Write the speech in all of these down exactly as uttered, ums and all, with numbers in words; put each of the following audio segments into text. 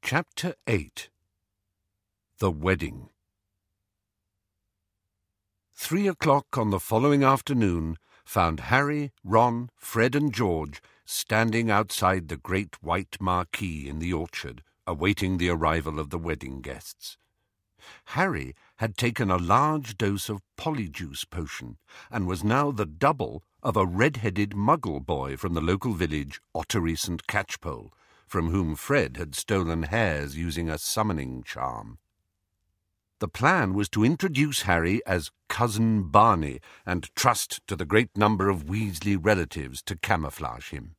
Chapter eight. The Wedding. Three o'clock on the following afternoon found Harry, Ron, Fred and George standing outside the great white marquee in the orchard, awaiting the arrival of the wedding guests. Harry had taken a large dose of polyjuice potion, and was now the double of a red-headed muggle boy from the local village, Ottery Saint Catchpole, from whom Fred had stolen hairs using a summoning charm. The plan was to introduce Harry as Cousin Barney and trust to the great number of Weasley relatives to camouflage him.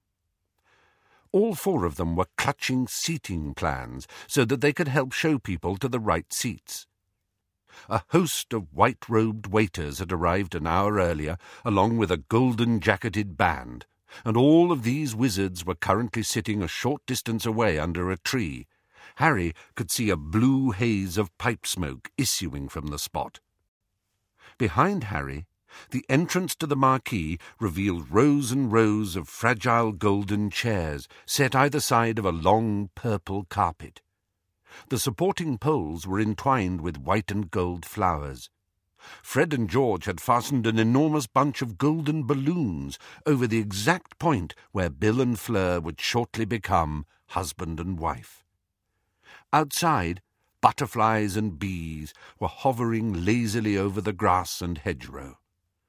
All four of them were clutching seating plans so that they could help show people to the right seats. A host of white-robed waiters had arrived an hour earlier, along with a golden-jacketed band, and all of these wizards were currently sitting a short distance away under a tree. Harry could see a blue haze of pipe smoke issuing from the spot. Behind Harry, the entrance to the marquee revealed rows and rows of fragile golden chairs set either side of a long purple carpet. The supporting poles were entwined with white and gold flowers. Fred and George had fastened an enormous bunch of golden balloons over the exact point where Bill and Fleur would shortly become husband and wife. Outside, butterflies and bees were hovering lazily over the grass and hedgerow.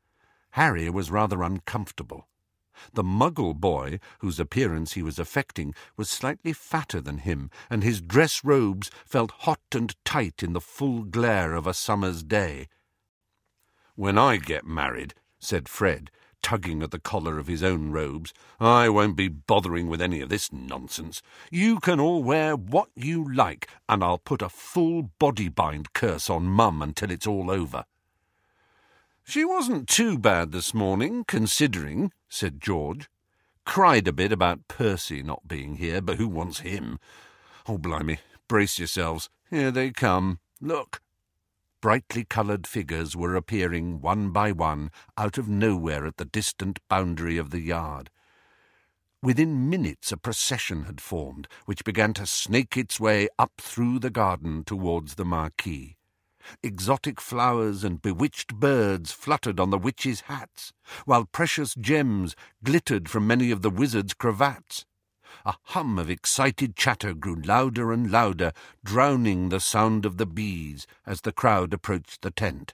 Harry was rather uncomfortable. The muggle boy, whose appearance he was affecting, was slightly fatter than him, and his dress robes felt hot and tight in the full glare of a summer's day. "When I get married," said Fred, tugging at the collar of his own robes, "I won't be bothering with any of this nonsense. You can all wear what you like, and I'll put a full body-bind curse on Mum until it's all over." "She wasn't too bad this morning, considering," said George. "Cried a bit about Percy not being here, but who wants him? Oh, blimey, brace yourselves. Here they come. Look." Brightly coloured figures were appearing one by one out of nowhere at the distant boundary of the yard. Within minutes a procession had formed, which began to snake its way up through the garden towards the marquee. Exotic flowers and bewitched birds fluttered on the witches' hats, while precious gems glittered from many of the wizards' cravats. A hum of excited chatter grew louder and louder, drowning the sound of the bees as the crowd approached the tent.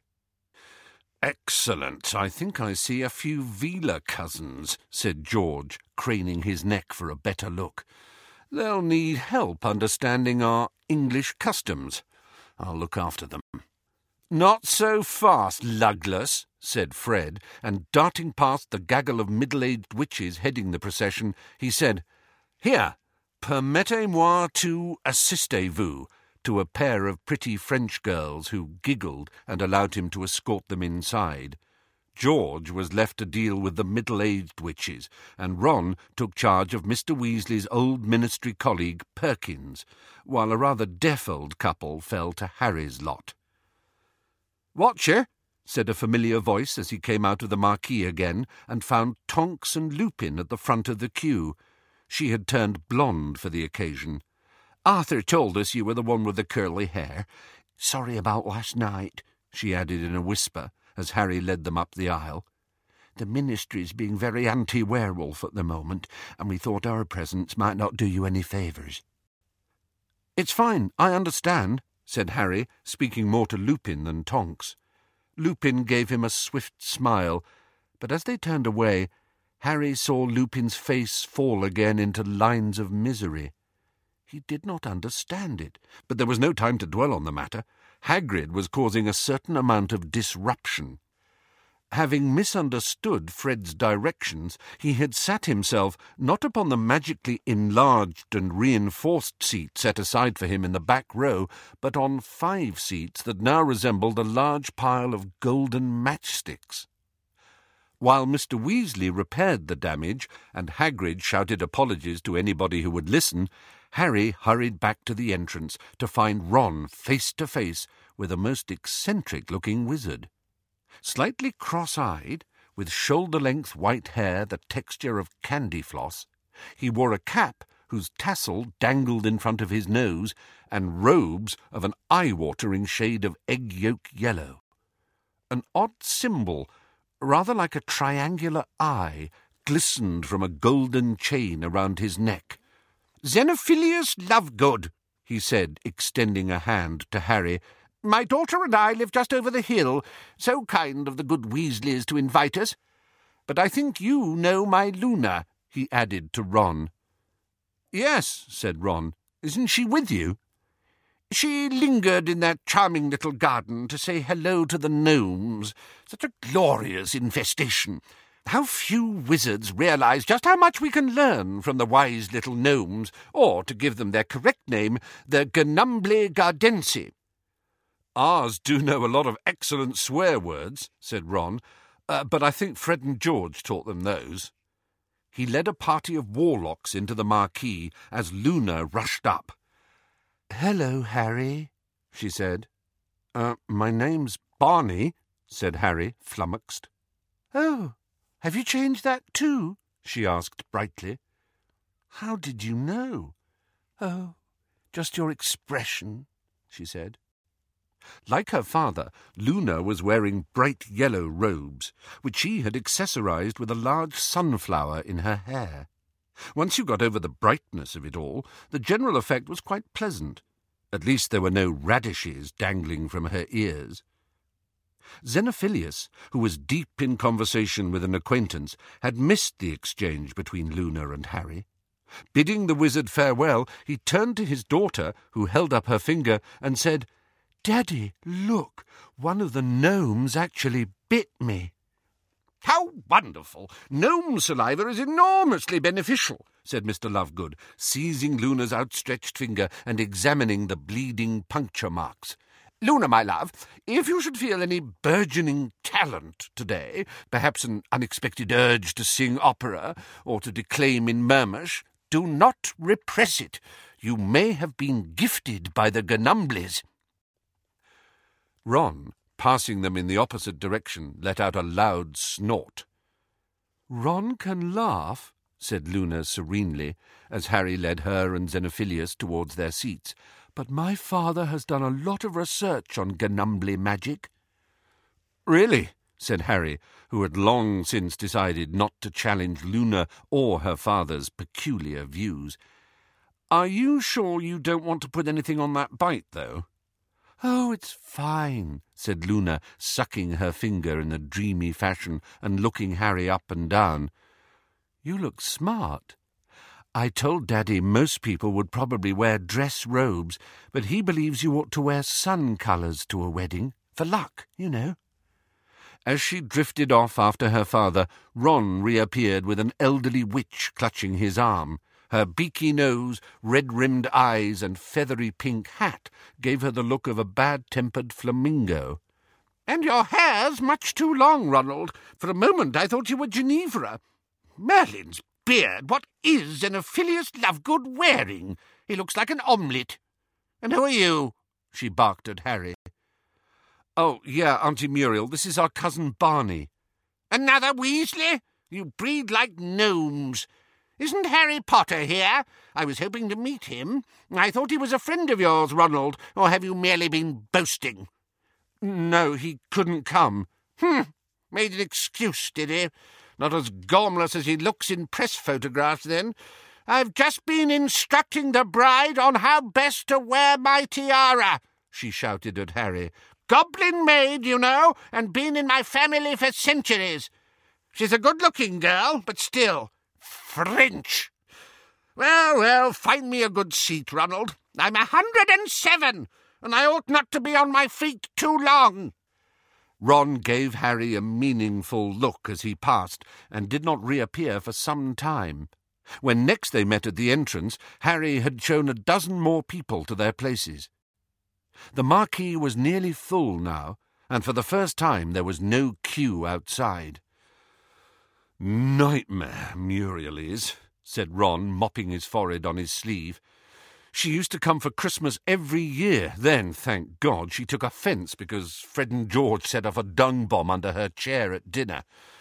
"Excellent. I think I see a few Veela cousins," said George, craning his neck for a better look. "They'll need help understanding our English customs. I'll look after them." "Not so fast, Lugless," said Fred, and darting past the gaggle of middle-aged witches heading the procession, he said, "Here, permettez-moi to assistez-vous," to a pair of pretty French girls who giggled and allowed him to escort them inside. George was left to deal with the middle-aged witches, and Ron took charge of Mister Weasley's old ministry colleague, Perkins, while a rather deaf old couple fell to Harry's lot. "Watcher," said a familiar voice as he came out of the marquee again and found Tonks and Lupin at the front of the queue. She had turned blonde for the occasion. "Arthur told us you were the one with the curly hair. Sorry about last night," she added in a whisper as Harry led them up the aisle. "The ministry's being very anti-werewolf at the moment, and we thought our presence might not do you any favours." "It's fine, I understand," said Harry, speaking more to Lupin than Tonks. Lupin gave him a swift smile, but as they turned away, Harry saw Lupin's face fall again into lines of misery. He did not understand it, but there was no time to dwell on the matter. Hagrid was causing a certain amount of disruption. Having misunderstood Fred's directions, he had sat himself not upon the magically enlarged and reinforced seat set aside for him in the back row, but on five seats that now resembled a large pile of golden matchsticks. While Mister Weasley repaired the damage and Hagrid shouted apologies to anybody who would listen, Harry hurried back to the entrance to find Ron face to face with a most eccentric-looking wizard. Slightly cross-eyed, with shoulder-length white hair the texture of candy floss, he wore a cap whose tassel dangled in front of his nose, and robes of an eye-watering shade of egg-yolk yellow. An odd symbol, rather like a triangular eye, glistened from a golden chain around his neck. "Xenophilius Lovegood," he said, extending a hand to Harry. "My daughter and I live just over the hill. So kind of the good Weasleys to invite us. But I think you know my Luna," he added to Ron. "Yes," said Ron. "Isn't she with you?" "She lingered in that charming little garden to say hello to the gnomes. Such a glorious infestation. How few wizards realise just how much we can learn from the wise little gnomes, or, to give them their correct name, the Gnumbly Gardensi." "Ours do know a lot of excellent swear words," said Ron, uh, "but I think Fred and George taught them those." He led a party of warlocks into the marquee as Luna rushed up. "Hello, Harry," she said. Uh, my name's Barney," said Harry, flummoxed. "Oh, have you changed that too?" she asked brightly. "How did you know?" "Oh, just your expression," she said. Like her father, Luna was wearing bright yellow robes, which she had accessorized with a large sunflower in her hair. Once you got over the brightness of it all, the general effect was quite pleasant. At least there were no radishes dangling from her ears. Xenophilius, who was deep in conversation with an acquaintance, had missed the exchange between Luna and Harry. Bidding the wizard farewell, he turned to his daughter, who held up her finger, and said, "Daddy, look, one of the gnomes actually bit me." "How wonderful! Gnome saliva is enormously beneficial," said Mister Lovegood, seizing Luna's outstretched finger and examining the bleeding puncture marks. "Luna, my love, if you should feel any burgeoning talent today, perhaps an unexpected urge to sing opera or to declaim in Murmush, do not repress it. You may have been gifted by the Gnumblies." Ron, passing them in the opposite direction, let out a loud snort. "Ron can laugh," said Luna serenely, as Harry led her and Xenophilius towards their seats, "but my father has done a lot of research on Gnumbly magic." "Really?" said Harry, who had long since decided not to challenge Luna or her father's peculiar views. "Are you sure you don't want to put anything on that bite, though?" "Oh, it's fine," said Luna, sucking her finger in a dreamy fashion and looking Harry up and down. "You look smart. I told Daddy most people would probably wear dress robes, but he believes you ought to wear sun colours to a wedding, for luck, you know." As she drifted off after her father, Ron reappeared with an elderly witch clutching his arm. Her beaky nose, red-rimmed eyes, and feathery pink hat gave her the look of a bad-tempered flamingo. "And your hair's much too long, Ronald. For a moment I thought you were Ginevra. Merlin's beard, what is Xenophilius Lovegood wearing? He looks like an omelette. And who are you?" she barked at Harry. "Oh, yeah, Auntie Muriel, this is our cousin Barney." "Another Weasley? You breed like gnomes. Isn't Harry Potter here? I was hoping to meet him. I thought he was a friend of yours, Ronald, or have you merely been boasting?" "No, he couldn't come." "Hmm, made an excuse, did he? Not as gormless as he looks in press photographs, then. I've just been instructing the bride on how best to wear my tiara," she shouted at Harry. "Goblin maid, you know, and been in my family for centuries. She's a good-looking girl, but still, French. Well, well, find me a good seat, Ronald. I'm a hundred and seven, and I ought not to be on my feet too long." Ron gave Harry a meaningful look as he passed, and did not reappear for some time. When next they met at the entrance, Harry had shown a dozen more people to their places. The marquee was nearly full now, and for the first time there was no queue outside. "Nightmare, Muriel is," said Ron, mopping his forehead on his sleeve. "She used to come for Christmas every year. Then, thank God, she took offence because Fred and George set off a dung bomb under her chair at dinner.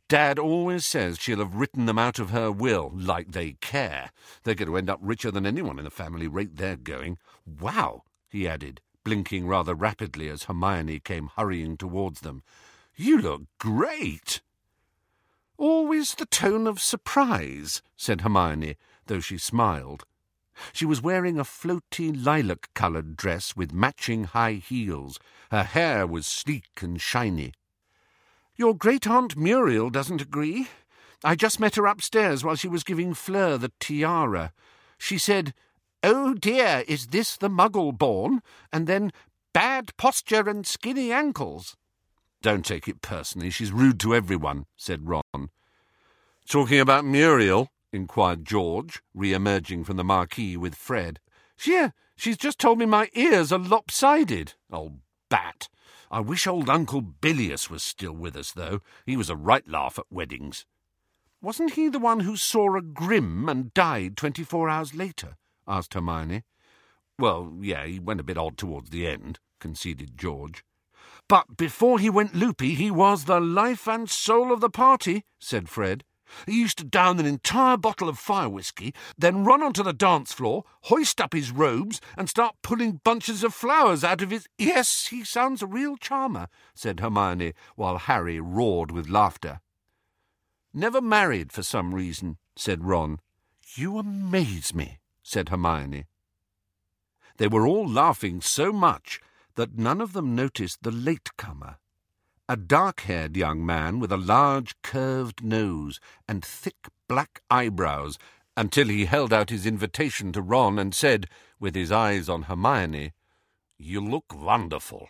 Dad always says she'll have written them out of her will, like they care. They're going to end up richer than anyone in the family, rate they're going. Wow, he added, blinking rather rapidly as Hermione came hurrying towards them. You look great. Always the tone of surprise, said Hermione, though she smiled. She was wearing a floaty lilac-coloured dress with matching high heels. Her hair was sleek and shiny. Your great-aunt Muriel doesn't agree. I just met her upstairs while she was giving Fleur the tiara. She said, "Oh dear, is this the Muggle-born?" And then, "Bad posture and skinny ankles." Don't take it personally. She's rude to everyone, said Ron. Talking about Muriel? Inquired George, re-emerging from the marquee with Fred. Yeah, she's just told me my ears are lopsided. Old bat. I wish old Uncle Bilious was still with us, though. He was a right laugh at weddings. Wasn't he the one who saw a grim and died twenty-four hours later? Asked Hermione. Well, yeah, he went a bit odd towards the end, conceded George. But before he went loopy, he was the life and soul of the party, said Fred. He used to down an entire bottle of fire whiskey, then run onto the dance floor, hoist up his robes, and start pulling bunches of flowers out of his— Yes, he sounds a real charmer, said Hermione, while Harry roared with laughter. Never married for some reason, said Ron. You amaze me, said Hermione. They were all laughing so much that none of them noticed the latecomer. A dark-haired young man with a large curved nose and thick black eyebrows, until he held out his invitation to Ron and said, with his eyes on Hermione, You look wonderful.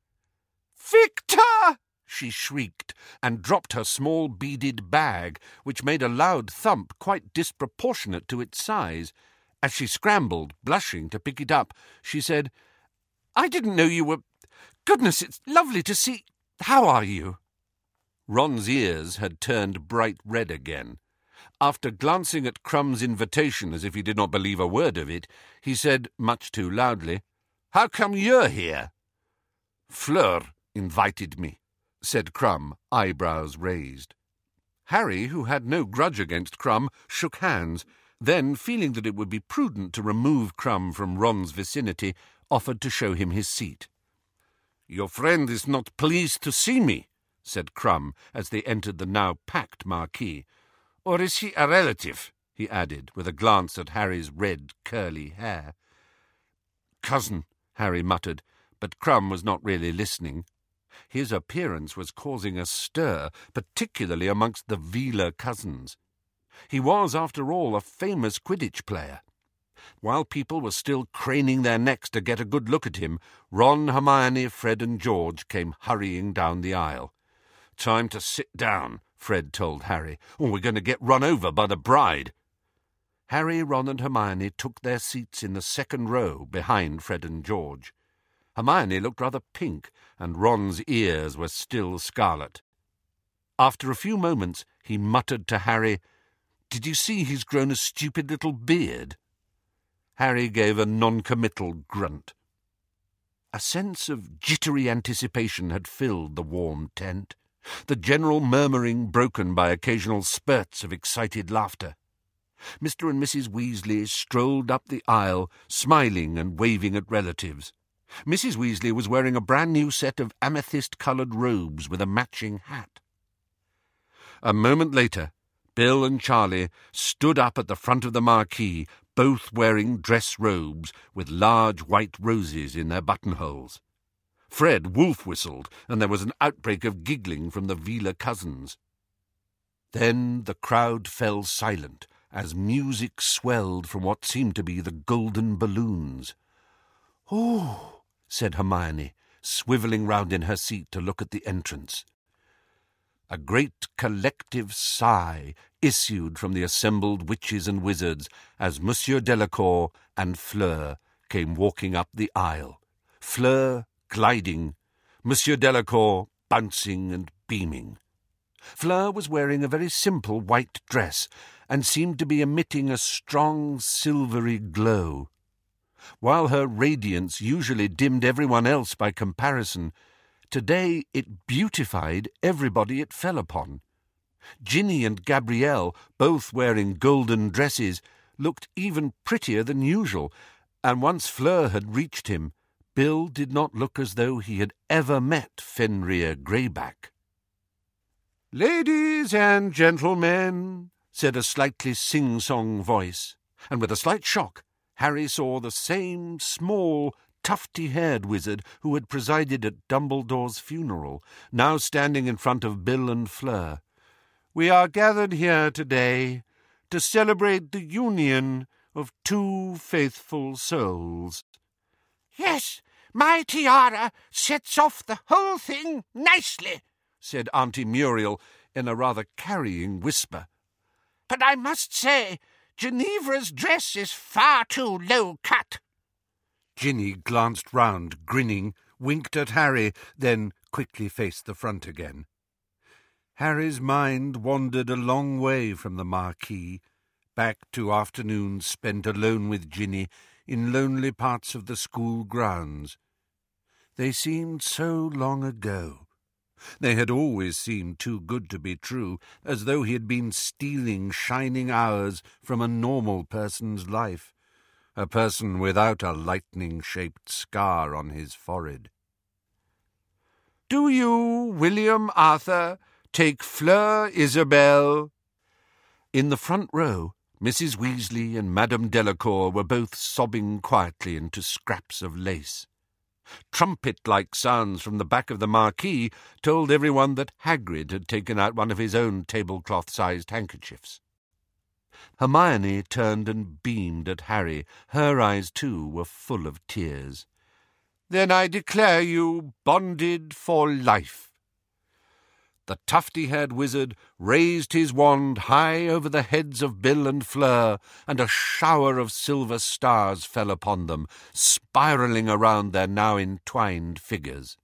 Victor! She shrieked, and dropped her small beaded bag, which made a loud thump quite disproportionate to its size. As she scrambled, blushing, to pick it up, she said, I didn't know you were— Goodness, it's lovely to see— How are you? Ron's ears had turned bright red again. After glancing at Crumb's invitation as if he did not believe a word of it, he said, much too loudly, How come you're here? Fleur invited me, said Crumb, eyebrows raised. Harry, who had no grudge against Crumb, shook hands. Then, feeling that it would be prudent to remove Crumb from Ron's vicinity, offered to show him his seat. Your friend is not pleased to see me, said Crumb, as they entered the now packed marquee. Or is he a relative? He added, with a glance at Harry's red, curly hair. Cousin, Harry muttered, but Crumb was not really listening. His appearance was causing a stir, particularly amongst the Wheeler cousins. He was, after all, a famous Quidditch player. While people were still craning their necks to get a good look at him, Ron, Hermione, Fred and George came hurrying down the aisle. Time to sit down, Fred told Harry, or we're going to get run over by the bride. Harry, Ron and Hermione took their seats in the second row behind Fred and George. Hermione looked rather pink, and Ron's ears were still scarlet. After a few moments, he muttered to Harry, Did you see he's grown a stupid little beard? Harry gave a non-committal grunt. A sense of jittery anticipation had filled the warm tent, the general murmuring broken by occasional spurts of excited laughter. Mister and Missus Weasley strolled up the aisle, smiling and waving at relatives. Missus Weasley was wearing a brand-new set of amethyst-coloured robes with a matching hat. A moment later, Bill and Charlie stood up at the front of the marquee, both wearing dress robes with large white roses in their buttonholes. Fred wolf-whistled, and there was an outbreak of giggling from the Wheeler cousins. Then the crowd fell silent as music swelled from what seemed to be the golden balloons. "Oh," said Hermione, swivelling round in her seat to look at the entrance. A great collective sigh issued from the assembled witches and wizards as Monsieur Delacour and Fleur came walking up the aisle, Fleur gliding, Monsieur Delacour bouncing and beaming. Fleur was wearing a very simple white dress and seemed to be emitting a strong silvery glow. While her radiance usually dimmed everyone else by comparison, today it beautified everybody it fell upon. Ginny and Gabrielle, both wearing golden dresses, looked even prettier than usual, and once Fleur had reached him, Bill did not look as though he had ever met Fenrir Greyback. "Ladies and gentlemen," said a slightly sing-song voice, and with a slight shock, Harry saw the same small, tufty-haired wizard who had presided at Dumbledore's funeral, now standing in front of Bill and Fleur. "We are gathered here today to celebrate the union of two faithful souls." "Yes, my tiara sets off the whole thing nicely," said Auntie Muriel in a rather carrying whisper. "But I must say, Ginevra's dress is far too low cut." Ginny glanced round, grinning, winked at Harry, then quickly faced the front again. Harry's mind wandered a long way from the Marquis, back to afternoons spent alone with Ginny in lonely parts of the school grounds. They seemed so long ago. They had always seemed too good to be true, as though he had been stealing shining hours from a normal person's life, a person without a lightning-shaped scar on his forehead. "Do you, William Arthur, take Fleur Isabel?" In the front row, Missus Weasley and Madame Delacour were both sobbing quietly into scraps of lace. Trumpet-like sounds from the back of the Marquis told everyone that Hagrid had taken out one of his own tablecloth-sized handkerchiefs. Hermione turned and beamed at Harry. Her eyes, too, were full of tears. "Then I declare you bonded for life." The tufty-haired wizard raised his wand high over the heads of Bill and Fleur, and a shower of silver stars fell upon them, spiralling around their now entwined figures.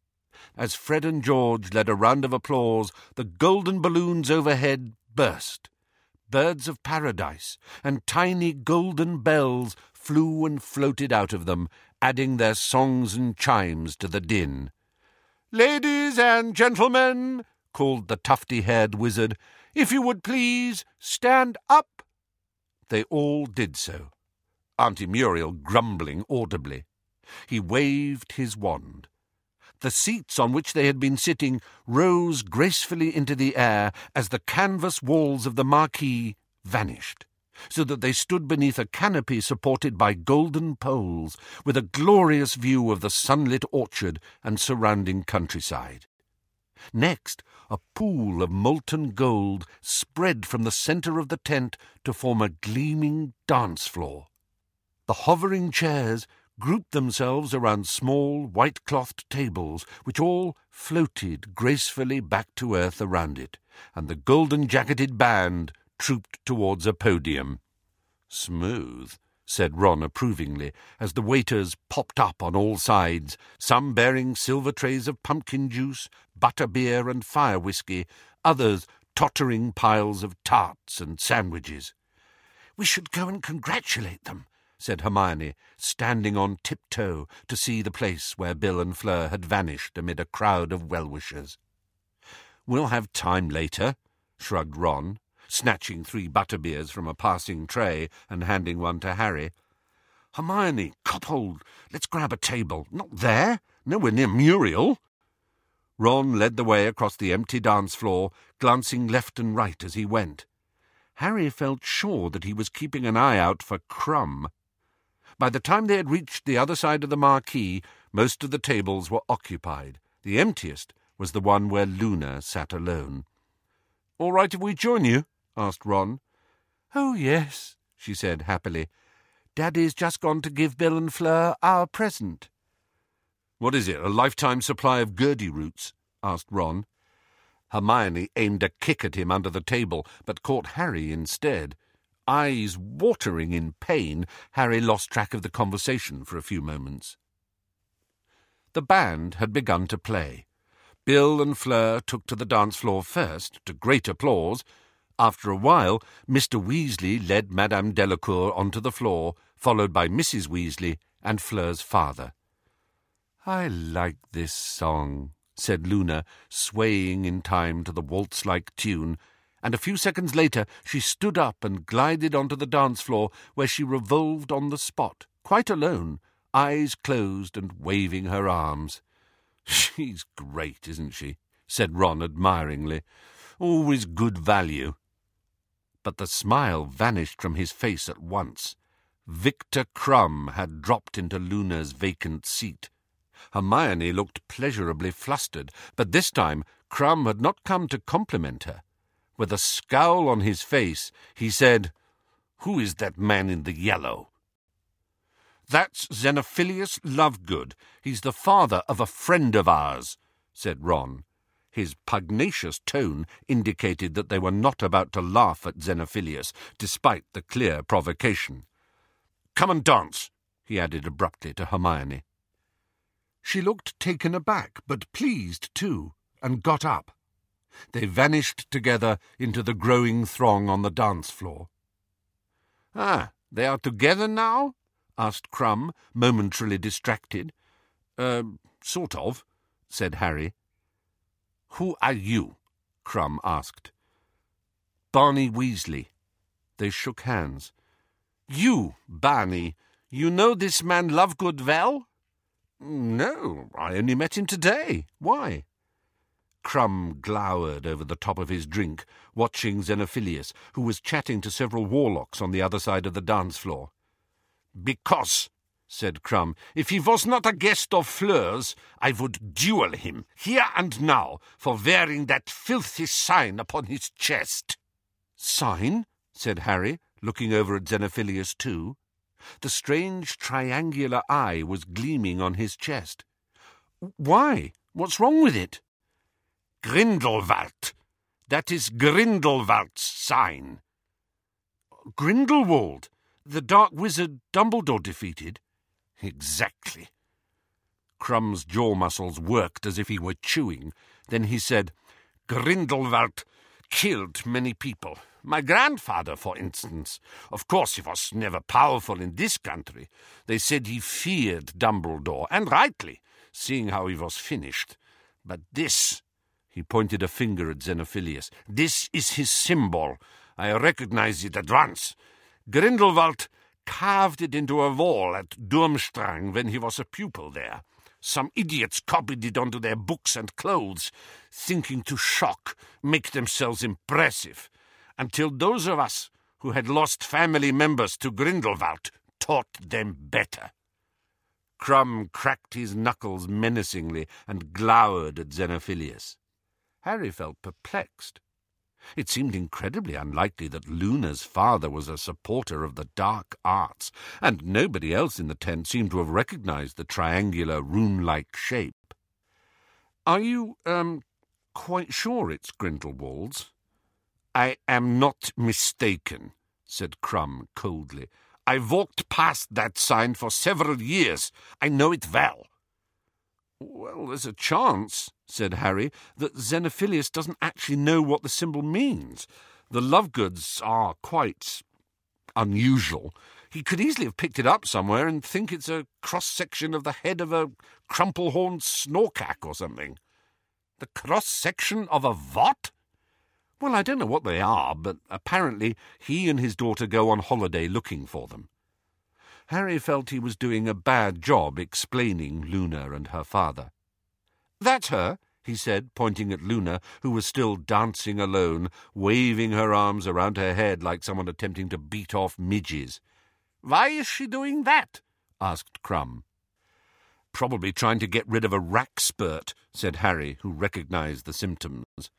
As Fred and George led a round of applause, the golden balloons overhead burst. Birds of paradise and tiny golden bells flew and floated out of them, adding their songs and chimes to the din. "Ladies and gentlemen," called the tufty-haired wizard, "if you would please stand up." They all did so, Auntie Muriel grumbling audibly. He waved his wand. The seats on which they had been sitting rose gracefully into the air as the canvas walls of the Marquis vanished, so that they stood beneath a canopy supported by golden poles, with a glorious view of the sunlit orchard and surrounding countryside. Next, a pool of molten gold spread from the centre of the tent to form a gleaming dance floor. The hovering chairs grouped themselves around small white-clothed tables, which all floated gracefully back to earth around it, and the golden-jacketed band trooped towards a podium. "Smooth," said Ron approvingly, as the waiters popped up on all sides, some bearing silver trays of pumpkin juice, butter-beer and fire-whiskey, others tottering piles of tarts and sandwiches. "We should go and congratulate them," said Hermione, standing on tiptoe to see the place where Bill and Fleur had vanished amid a crowd of well-wishers. "We'll have time later," shrugged Ron, snatching three butterbeers from a passing tray and handing one to Harry. "Hermione, cop hold. Let's grab a table. Not there. Nowhere near Muriel." Ron led the way across the empty dance floor, glancing left and right as he went. Harry felt sure that he was keeping an eye out for Crumb. By the time they had reached the other side of the Marquis, most of the tables were occupied. The emptiest was the one where Luna sat alone. "All right if we join you?" asked Ron. "Oh, yes," she said happily. "Daddy's just gone to give Bill and Fleur our present." "What is it, a lifetime supply of Gurdy roots?" asked Ron. Hermione aimed a kick at him under the table, but caught Harry instead. Eyes watering in pain, Harry lost track of the conversation for a few moments. The band had begun to play. Bill and Fleur took to the dance floor first, to great applause. After a while, Mister Weasley led Madame Delacour onto the floor, followed by Missus Weasley and Fleur's father. "I like this song," said Luna, swaying in time to the waltz-like tune, and a few seconds later she stood up and glided onto the dance floor, where she revolved on the spot, quite alone, eyes closed and waving her arms. "She's great, isn't she?" said Ron admiringly. "Always good value." But the smile vanished from his face at once. Victor Krum had dropped into Luna's vacant seat. Hermione looked pleasurably flustered, but this time Krum had not come to compliment her. With a scowl on his face, he said, "Who is that man in the yellow?" "That's Xenophilius Lovegood. He's the father of a friend of ours," said Ron. His pugnacious tone indicated that they were not about to laugh at Xenophilius, despite the clear provocation. "Come and dance," he added abruptly to Hermione. She looked taken aback, but pleased too, and got up. They vanished together into the growing throng on the dance floor. "Ah, they are together now?" asked Krum, momentarily distracted. Er, sort of," said Harry. "Who are you?" Krum asked. "Barney Weasley." They shook hands. "You, Barney, you know this man Lovegood well?" "No, I only met him today. Why?" Krum glowered over the top of his drink, watching Xenophilius, who was chatting to several warlocks on the other side of the dance floor. "Because," said Krum, "if he was not a guest of Fleur's, I would duel him, here and now, for wearing that filthy sign upon his chest." "Sign?" said Harry, looking over at Xenophilius too. The strange triangular eye was gleaming on his chest. "Why? What's wrong with it?" "Grindelwald. That is Grindelwald's sign." "Grindelwald? The dark wizard Dumbledore defeated?" "Exactly." Krum's jaw muscles worked as if he were chewing. Then he said, "Grindelwald killed many people. My grandfather, for instance. Of course, he was never powerful in this country. They said he feared Dumbledore, and rightly, seeing how he was finished. But this," he pointed a finger at Xenophilius, "this is his symbol. I recognize it at once. Grindelwald carved it into a wall at Durmstrang when he was a pupil there. Some idiots copied it onto their books and clothes, thinking to shock, make themselves impressive, until those of us who had lost family members to Grindelwald taught them better." Krum cracked his knuckles menacingly and glowered at Xenophilius. Harry felt perplexed. It seemed incredibly unlikely that Luna's father was a supporter of the dark arts, and nobody else in the tent seemed to have recognized the triangular, rune-like shape. "Are you, um, quite sure it's Grindelwald's?" "I am not mistaken," said Krum coldly. "I walked past that sign for several years. I know it well." "Well, there's a chance," said Harry, "that Xenophilius doesn't actually know what the symbol means. The Lovegoods are quite unusual. He could easily have picked it up somewhere and think it's a cross-section of the head of a crumple-horned snorkack or something." "The cross-section of a what?" "Well, I don't know what they are, but apparently he and his daughter go on holiday looking for them." Harry felt he was doing a bad job explaining Luna and her father. "That's her," he said, pointing at Luna, who was still dancing alone, waving her arms around her head like someone attempting to beat off midges. "Why is she doing that?" asked Krum. "Probably trying to get rid of a rack spurt," said Harry, who recognized the symptoms.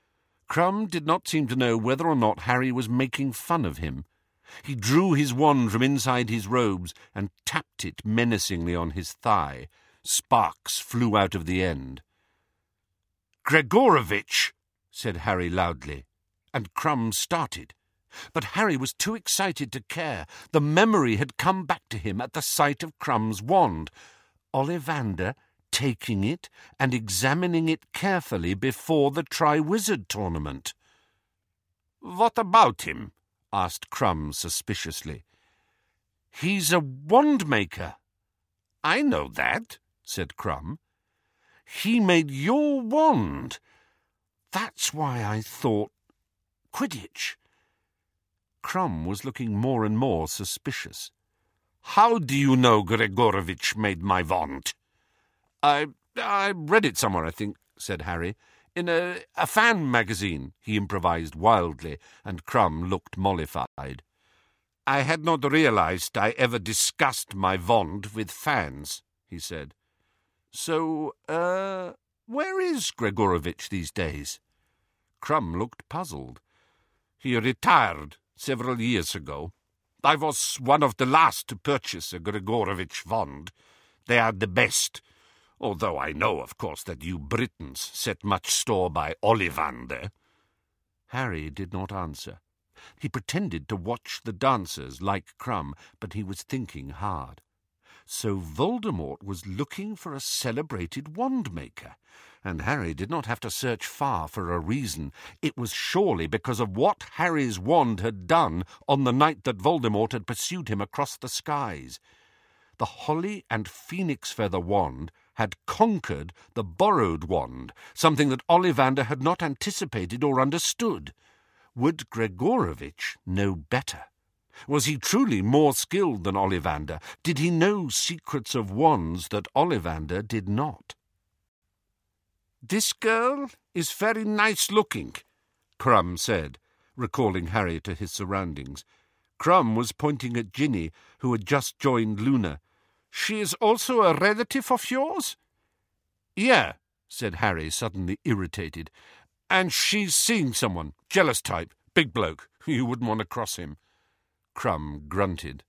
Krum did not seem to know whether or not Harry was making fun of him. He drew his wand from inside his robes and tapped it menacingly on his thigh. Sparks flew out of the end. "Gregorovitch," said Harry loudly, and Krum started. But Harry was too excited to care. The memory had come back to him at the sight of Krum's wand. Ollivander taking it and examining it carefully before the Triwizard Tournament. "What about him?" asked Krum suspiciously. "He's a wand-maker." "I know that," said Krum. he made your wand. That's why I thought Quidditch. Crumb was looking more and more suspicious. How do you know Gregorovitch made my wand? I I read it somewhere, I think, said Harry. In a, a fan magazine, he improvised wildly, and Crumb looked mollified. I had not realized I ever discussed my wand with fans, he said. So, uh, where is Gregorovitch these days? Crumb looked puzzled. He retired several years ago. I was one of the last to purchase a Gregorovitch wand. They are the best, although I know, of course, that you Britons set much store by Ollivander. Harry did not answer. He pretended to watch the dancers like Crumb, but he was thinking hard. So Voldemort was looking for a celebrated wand-maker, and Harry did not have to search far for a reason. It was surely because of what Harry's wand had done on the night that Voldemort had pursued him across the skies. The holly and phoenix feather wand had conquered the borrowed wand, something that Ollivander had not anticipated or understood. Would Gregorovitch know better? Was he truly more skilled than Ollivander? Did he know secrets of wands that Ollivander did not? This girl is very nice-looking, Crumb said, recalling Harry to his surroundings. Crumb was pointing at Ginny, who had just joined Luna. She is also a relative of yours? Yeah, said Harry, suddenly irritated. And she's seeing someone, jealous type, big bloke. You wouldn't want to cross him. Crumb grunted.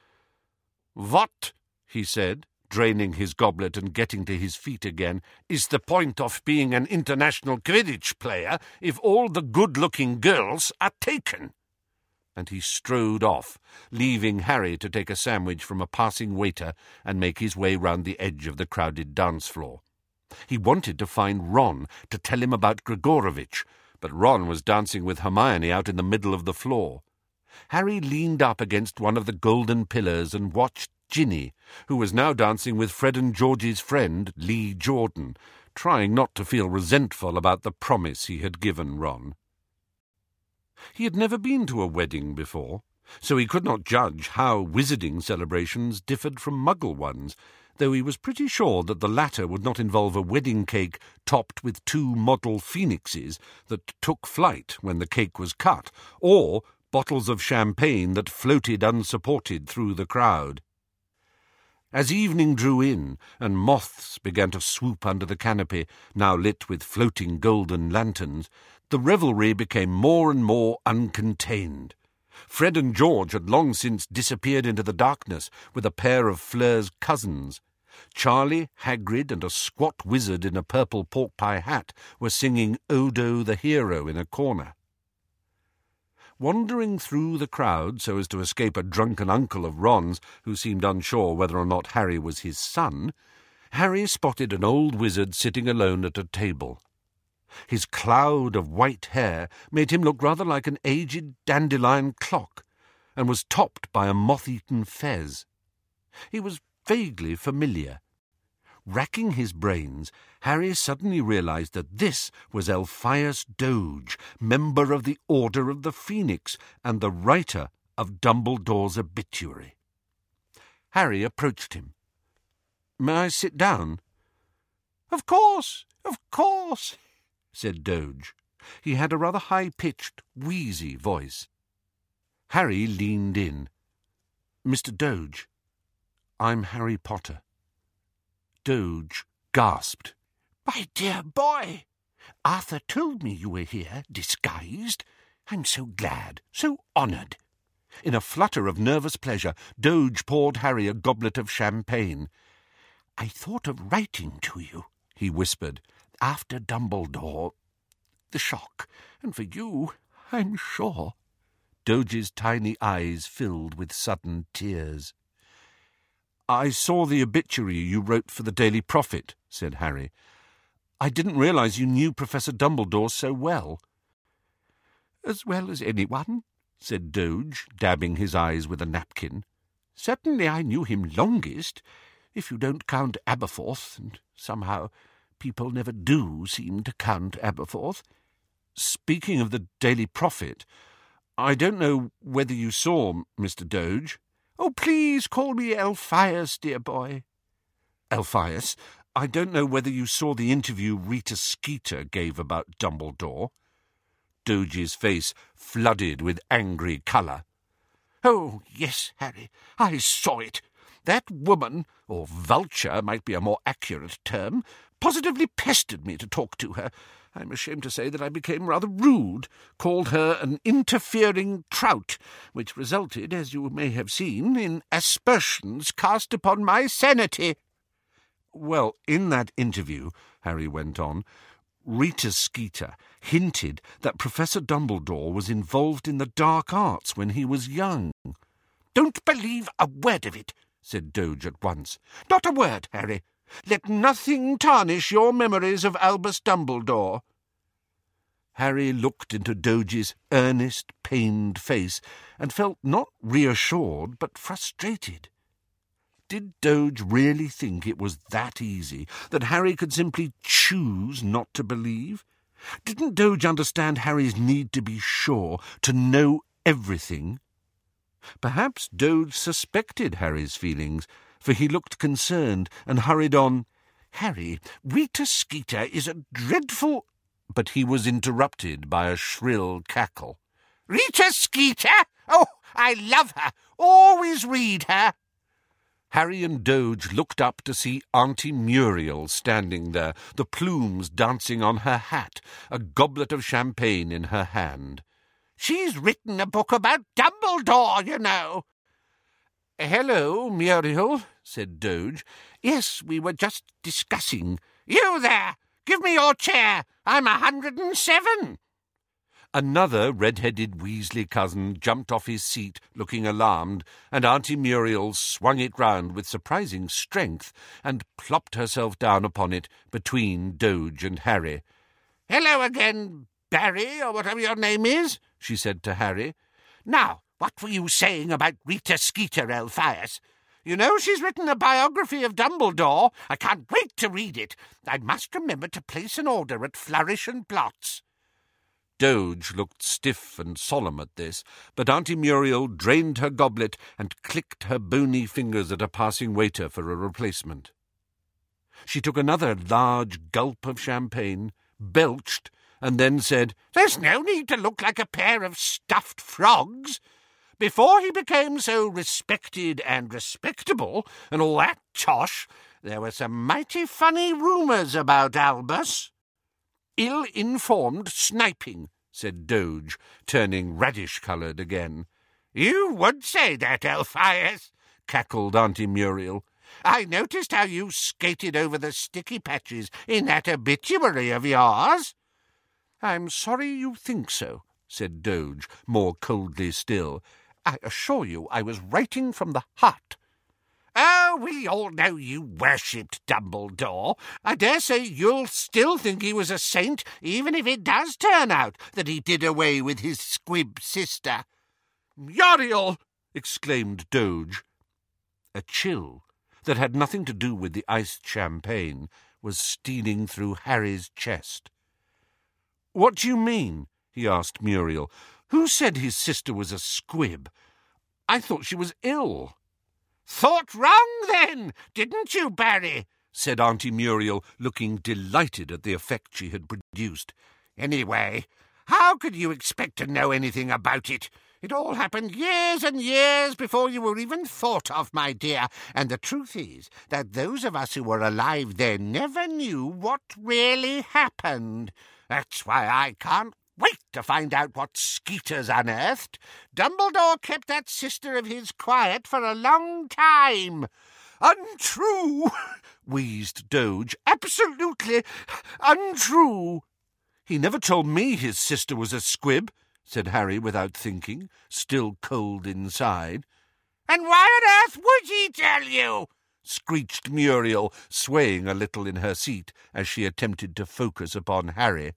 What, he said, draining his goblet and getting to his feet again, is the point of being an international Quidditch player if all the good-looking girls are taken? And he strode off, leaving Harry to take a sandwich from a passing waiter and make his way round the edge of the crowded dance floor. He wanted to find Ron to tell him about Gregorovitch, but Ron was dancing with Hermione out in the middle of the floor. Harry leaned up against one of the golden pillars and watched Ginny, who was now dancing with Fred and George's friend, Lee Jordan, trying not to feel resentful about the promise he had given Ron. He had never been to a wedding before, so he could not judge how wizarding celebrations differed from Muggle ones, though he was pretty sure that the latter would not involve a wedding cake topped with two model phoenixes that took flight when the cake was cut, or bottles of champagne that floated unsupported through the crowd. As evening drew in, and moths began to swoop under the canopy, now lit with floating golden lanterns, the revelry became more and more uncontained. Fred and George had long since disappeared into the darkness with a pair of Fleur's cousins. Charlie, Hagrid, and a squat wizard in a purple pork-pie hat were singing Odo the Hero in a corner. Wandering through the crowd so as to escape a drunken uncle of Ron's who seemed unsure whether or not Harry was his son, Harry spotted an old wizard sitting alone at a table. His cloud of white hair made him look rather like an aged dandelion clock, and was topped by a moth-eaten fez. He was vaguely familiar. Racking his brains, Harry suddenly realized that this was Elphias Doge, member of the Order of the Phoenix and the writer of Dumbledore's obituary. Harry approached him. "May I sit down?" "Of course, of course," said Doge. He had a rather high-pitched, wheezy voice. Harry leaned in. "Mister Doge, I'm Harry Potter." Doge gasped. "My dear boy, Arthur told me you were here, disguised. I'm so glad, so honoured." In a flutter of nervous pleasure, Doge poured Harry a goblet of champagne. "I thought of writing to you," he whispered, "after Dumbledore. The shock, and for you, I'm sure." Doge's tiny eyes filled with sudden tears. "I saw the obituary you wrote for the Daily Prophet," said Harry. "I didn't realise you knew Professor Dumbledore so well." "As well as anyone," said Doge, dabbing his eyes with a napkin. "Certainly I knew him longest, if you don't count Aberforth, and somehow People never do seem to count Aberforth. Speaking of the Daily Prophet, I don't know whether you saw Mister Doge." "Oh, please call me Elphias, dear boy." "Elphias, I don't know whether you saw the interview Rita Skeeter gave about Dumbledore." Doge's face flooded with angry colour. "Oh, yes, Harry, I saw it. That woman, or vulture might be a more accurate term, positively pestered me to talk to her. I'm ashamed to say that I became rather rude, called her an interfering trout, which resulted, as you may have seen, in aspersions cast upon my sanity." "Well, in that interview," Harry went on, "Rita Skeeter hinted that Professor Dumbledore was involved in the dark arts when he was young." "Don't believe a word of it," said Doge at once. "Not a word, Harry. Let nothing tarnish your memories of Albus Dumbledore." Harry looked into Doge's earnest, pained face and felt not reassured but frustrated. Did Doge really think it was that easy, that Harry could simply choose not to believe? Didn't Doge understand Harry's need to be sure, to know everything? Perhaps Doge suspected Harry's feelings, for he looked concerned and hurried on. "Harry, Rita Skeeter is a dreadful—" But he was interrupted by a shrill cackle. "Rita Skeeter? Oh, I love her. Always read her." Harry and Doge looked up to see Auntie Muriel standing there, the plumes dancing on her hat, a goblet of champagne in her hand. "She's written a book about Dumbledore, you know." "Hello, Muriel," said Doge. "Yes, we were just discussing—" "You there! Give me your chair. I'm a hundred and seven." Another red-headed Weasley cousin jumped off his seat, looking alarmed, and Auntie Muriel swung it round with surprising strength and plopped herself down upon it between Doge and Harry. "Hello again, Barry, or whatever your name is," she said to Harry. "Now, what were you saying about Rita Skeeter, Elphias? You know she's written a biography of Dumbledore. I can't wait to read it. I must remember to place an order at Flourish and Blots." Doge looked stiff and solemn at this, but Auntie Muriel drained her goblet and clicked her bony fingers at a passing waiter for a replacement. She took another large gulp of champagne, belched, and then said, "There's no need to look like a pair of stuffed frogs. Before he became so respected and respectable and all that tosh, there were some mighty funny rumours about Albus." "Ill-informed sniping," said Doge, turning radish-coloured again. "You would say that, Elphias," cackled Auntie Muriel. "I noticed how you skated over the sticky patches in that obituary of yours." "I'm sorry you think so," said Doge, more coldly still. "I assure you I was writing from the heart." "Oh, we all know you worshipped Dumbledore. I dare say you'll still think he was a saint, even if it does turn out that he did away with his squib sister." "Muriel!" exclaimed Doge. A chill that had nothing to do with the iced champagne was stealing through Harry's chest. "What do you mean?" he asked Muriel. "Who said his sister was a squib? I thought she was ill." "Thought wrong, then, didn't you, Barry?" said Auntie Muriel, looking delighted at the effect she had produced. "Anyway, how could you expect to know anything about it? It all happened years and years before you were even thought of, my dear, and the truth is that those of us who were alive then never knew what really happened. That's why I can't wait to find out what Skeeter's unearthed. Dumbledore kept that sister of his quiet for a long time." "Untrue," wheezed Doge. "Absolutely untrue." "He never told me his sister was a squib," said Harry without thinking, still cold inside. "And why on earth would he tell you?" screeched Muriel, swaying a little in her seat as she attempted to focus upon Harry.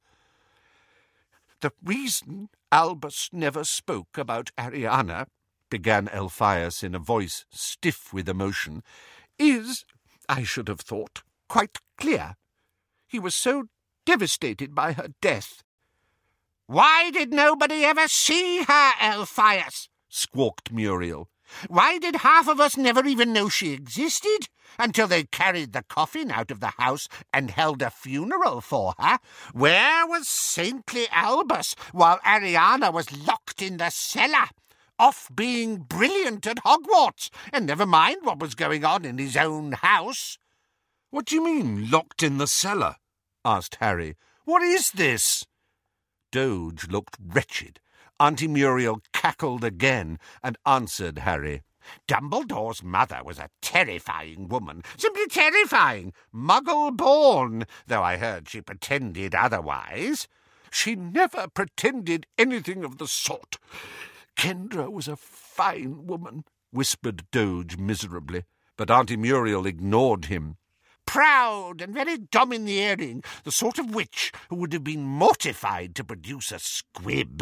"The reason Albus never spoke about Ariana," began Elphias in a voice stiff with emotion, "is, I should have thought, quite clear. He was so devastated by her death. "Why did nobody ever see her, Elphias?" squawked Muriel. "Why did half of us never even know she existed until they carried the coffin out of the house and held a funeral for her? Where was saintly Albus while Ariana was locked in the cellar, off being brilliant at Hogwarts, and never mind what was going on in his own house?" "What do you mean, locked in the cellar?" asked Harry. "What is this?" Doge looked wretched. Auntie Muriel cackled again and answered Harry. "Dumbledore's mother was a terrifying woman, simply terrifying, Muggle-born, though I heard she pretended otherwise." "She never pretended anything of the sort. Kendra was a fine woman," whispered Doge miserably, but Auntie Muriel ignored him. "Proud and very domineering, the sort of witch who would have been mortified to produce a squib."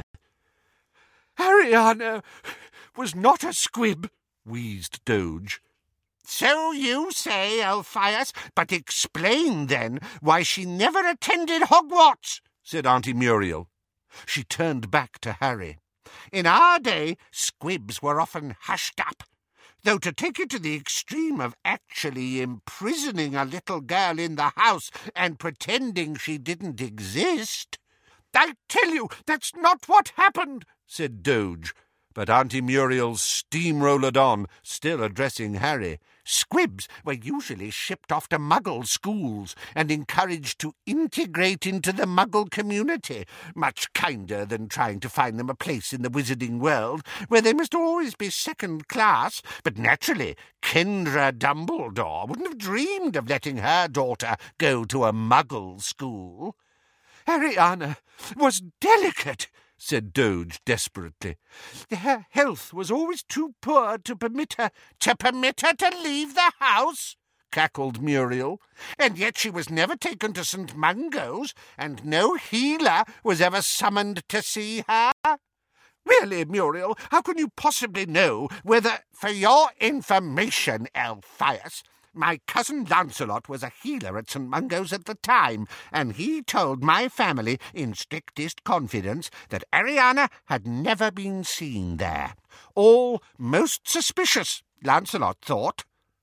"Ariana was not a squib," wheezed Doge. "So you say, Elphias, but explain, then, why she never attended Hogwarts," said Auntie Muriel. She turned back to Harry. "In our day, squibs were often hushed up, though to take it to the extreme of actually imprisoning a little girl in the house and pretending she didn't exist—" "I tell you, that's not what happened," said Doge, but Auntie Muriel steamrollered on, still addressing Harry. "Squibs were usually shipped off to Muggle schools and encouraged to integrate into the Muggle community, much kinder than trying to find them a place in the wizarding world, where they must always be second class. But naturally, Kendra Dumbledore wouldn't have dreamed of letting her daughter go to a Muggle school." "Ariana was delicate," said Doge desperately. "Her health was always too poor to permit her—" "To permit her to leave the house?" cackled Muriel. "And yet she was never taken to Saint Mungo's, and no healer was ever summoned to see her." "Really, Muriel, how can you possibly know whether—" "For your information, Elphias, my cousin Lancelot was a healer at Saint Mungo's at the time, and he told my family in strictest confidence that Ariana had never been seen there. All most suspicious, Lancelot thought."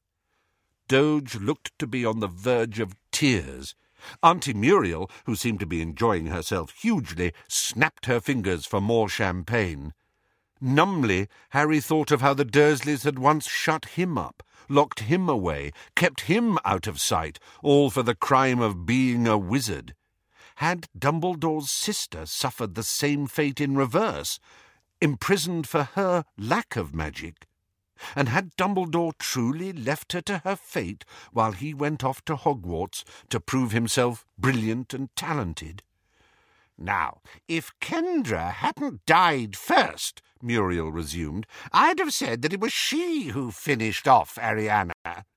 Doge looked to be on the verge of tears. Auntie Muriel, who seemed to be enjoying herself hugely, snapped her fingers for more champagne. Numbly, Harry thought of how the Dursleys had once shut him up, locked him away, kept him out of sight, all for the crime of being a wizard. Had Dumbledore's sister suffered the same fate in reverse, imprisoned for her lack of magic? And had Dumbledore truly left her to her fate while he went off to Hogwarts to prove himself brilliant and talented? "Now, if Kendra hadn't died first," Muriel resumed, "I'd have said that it was she who finished off Ariana."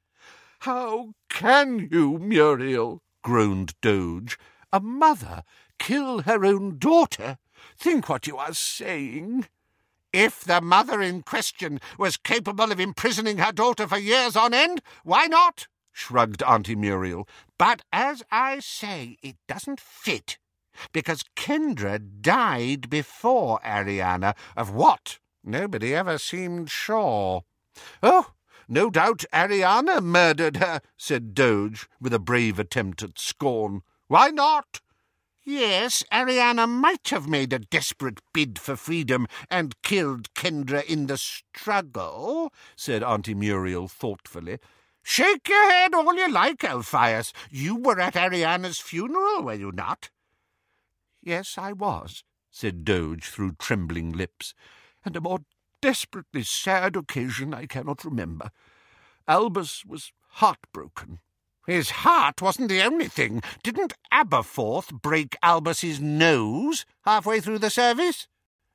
"How can you, Muriel?" groaned Doge. "A mother kill her own daughter? Think what you are saying." "If the mother in question was capable of imprisoning her daughter for years on end, why not?" shrugged Auntie Muriel. "But as I say, it doesn't fit, because Kendra died before Ariana. Of what? Nobody ever seemed sure." "Oh, no doubt Ariana murdered her," said Doge, with a brave attempt at scorn. "Why not?" "Yes, Ariana might have made a desperate bid for freedom and killed Kendra in the struggle," said Auntie Muriel thoughtfully. "Shake your head all you like, Elphias. You were at Ariana's funeral, were you not?" "Yes, I was," said Doge through trembling lips, "and a more desperately sad occasion I cannot remember. Albus was heartbroken." "His heart wasn't the only thing. Didn't Aberforth break Albus's nose halfway through the service?"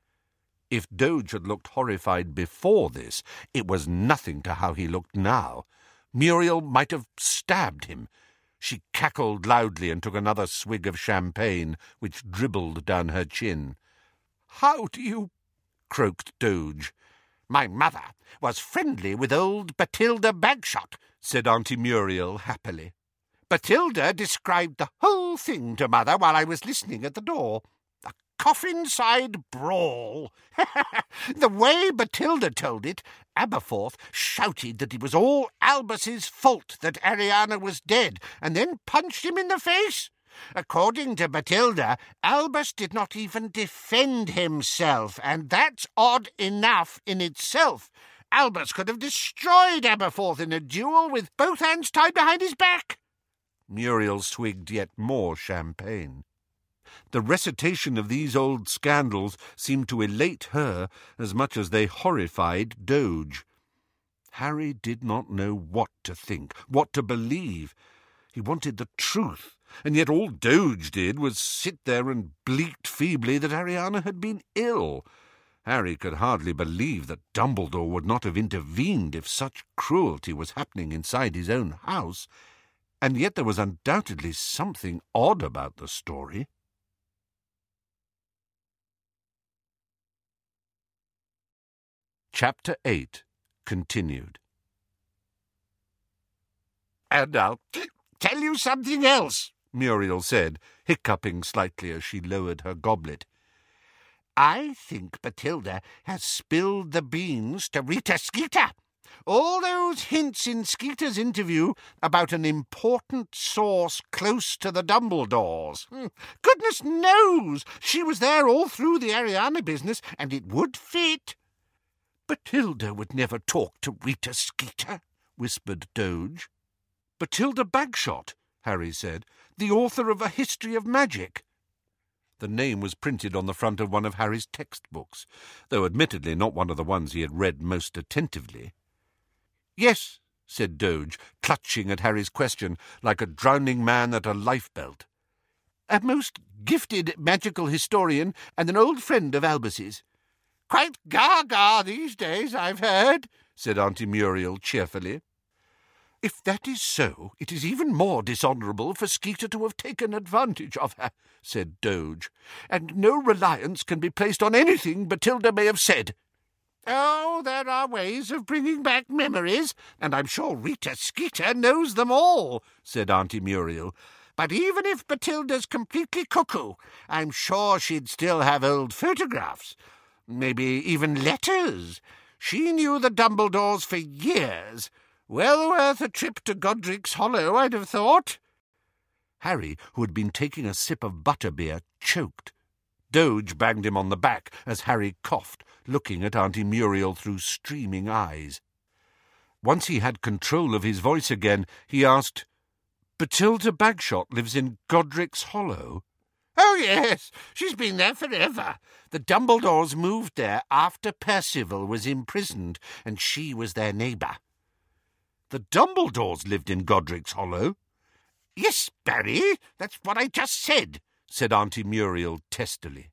If Doge had looked horrified before this, it was nothing to how he looked now. Muriel might have stabbed him. She cackled loudly and took another swig of champagne, which dribbled down her chin. "How do you—" croaked Doge. "My mother was friendly with old Bathilda Bagshot," said Auntie Muriel happily. Bathilda described the whole thing to Mother while I was listening at the door. A coffin-side brawl. The way Bathilda told it, Aberforth shouted that it was all Albus's fault that Ariana was dead, and then punched him in the face. According to Bathilda, Albus did not even defend himself, and that's odd enough in itself. Albus could have destroyed Aberforth in a duel with both hands tied behind his back. Muriel swigged yet more champagne. The recitation of these old scandals seemed to elate her as much as they horrified Doge. Harry did not know what to think, what to believe. He wanted the truth, and yet all Doge did was sit there and bleat feebly that Ariana had been ill. Harry could hardly believe that Dumbledore would not have intervened if such cruelty was happening inside his own house, and yet there was undoubtedly something odd about the story. Chapter eight, continued. And I'll tell you something else, Muriel said, hiccuping slightly as she lowered her goblet. I think Bathilda has spilled the beans to Rita Skeeter. All those hints in Skeeter's interview about an important source close to the Dumbledores. Goodness knows, she was there all through the Ariana business, and it would fit. Bathilda would never talk to Rita Skeeter, whispered Doge. Bathilda Bagshot, Harry said, the author of A History of Magic. The name was printed on the front of one of Harry's textbooks, though admittedly not one of the ones he had read most attentively. Yes, said Doge, clutching at Harry's question like a drowning man at a lifebelt. A most gifted magical historian and an old friend of Albus's. Quite gaga these days, I've heard, said Auntie Muriel cheerfully. If that is so, it is even more dishonourable for Skeeter to have taken advantage of her, said Doge, and no reliance can be placed on anything Bathilda may have said. Oh, there are ways of bringing back memories, and I'm sure Rita Skeeter knows them all, said Auntie Muriel. But even if Bathilda's completely cuckoo, I'm sure she'd still have old photographs. Maybe even letters. She knew the Dumbledores for years. Well worth a trip to Godric's Hollow, I'd have thought. Harry, who had been taking a sip of butterbeer, choked. Doge banged him on the back as Harry coughed, looking at Auntie Muriel through streaming eyes. Once he had control of his voice again, he asked, Bathilda Bagshot lives in Godric's Hollow? Oh, yes, she's been there forever. The Dumbledores moved there after Percival was imprisoned, and she was their neighbour. The Dumbledores lived in Godric's Hollow? Yes, Barry, that's what I just said, said Auntie Muriel testily.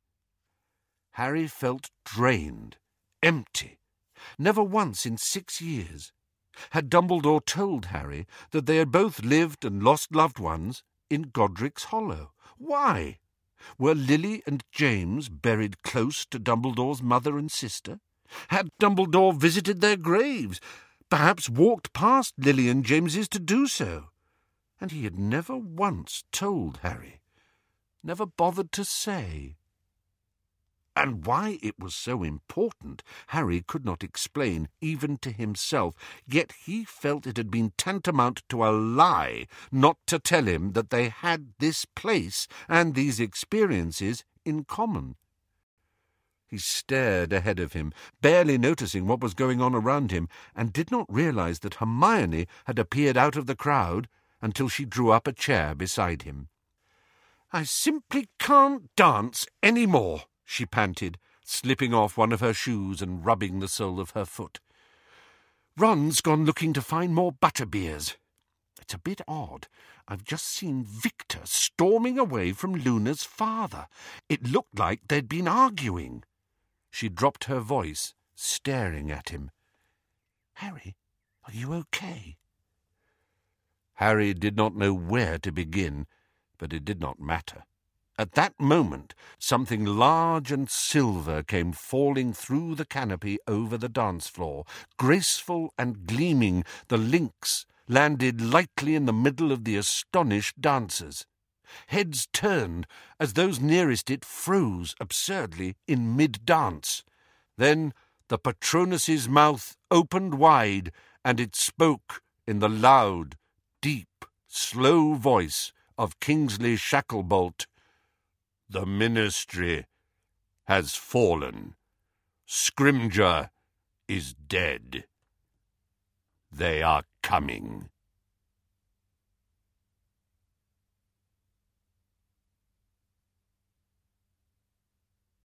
Harry felt drained, empty. Never once in six years had Dumbledore told Harry that they had both lived and lost loved ones in Godric's Hollow. Why? Were Lily and James buried close to Dumbledore's mother and sister? Had Dumbledore visited their graves, perhaps walked past Lily and James's to do so? And he had never once told Harry, never bothered to say. And why it was so important, Harry could not explain, even to himself, yet he felt it had been tantamount to a lie not to tell him that they had this place and these experiences in common. He stared ahead of him, barely noticing what was going on around him, and did not realize that Hermione had appeared out of the crowd until she drew up a chair beside him. "I simply can't dance any more," she panted, slipping off one of her shoes and rubbing the sole of her foot. "Ron's gone looking to find more butterbeers. It's a bit odd. I've just seen Victor storming away from Luna's father. It looked like they'd been arguing." She dropped her voice, staring at him. "Harry, are you okay?" Harry did not know where to begin, but it did not matter. At that moment, something large and silver came falling through the canopy over the dance floor, graceful and gleaming, the links landed lightly in the middle of the astonished dancers. Heads turned as those nearest it froze absurdly in mid-dance. Then the Patronus's mouth opened wide, and it spoke in the loud, deep, slow voice of Kingsley Shacklebolt. "The ministry has fallen. Scrimger is dead. They are coming."